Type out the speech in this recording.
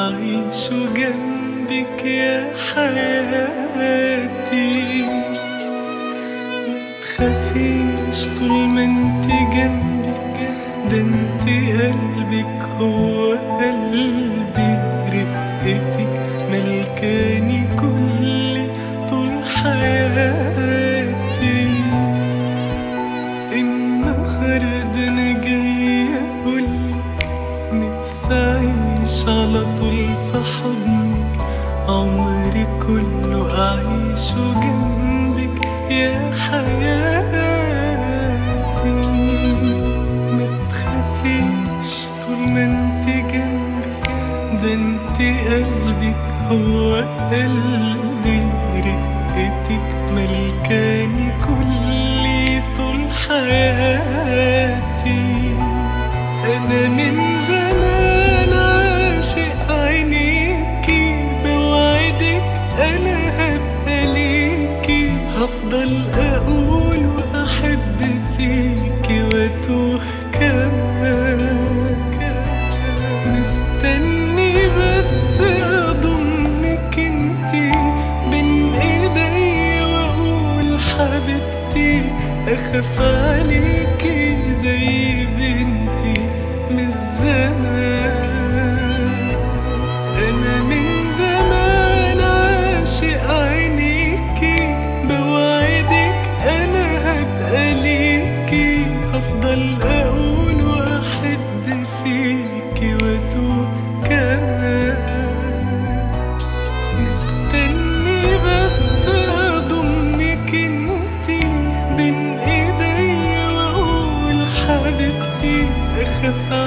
أعيش جنبك يا حياتي. متخافيش طول ما انت جنبي، ده انت قلبك هو قلبي، رقتك ملكاني كلي طول حياتي. النهاردة انا جاية اقولك نفسي اعيش على طول في حضنك، عمري كله اعيشه جنبك يا حياتي. متخافيش طول ما انت جنبي، ده انت قلبك هو قلبي، رقتك ملكاني كلي طول حياتي. انا من زمان عاشق عينيكي، بوعدك انا هبقى ليكي، هفضل اقول واحب فيكي واتوه كمان. مستني بس اضمك انتي بين ايدي واقول حبيبتي، اخاف عليكي زي بنتي من الزمان. انا من زمان عاشق عينيكي، بوعدك انا هبقى ليكي، هفضل اقول واحب فيكي واتوه كمان. مستني بس اضمك انتي بين ايدي واقول حبيبتي، اخاف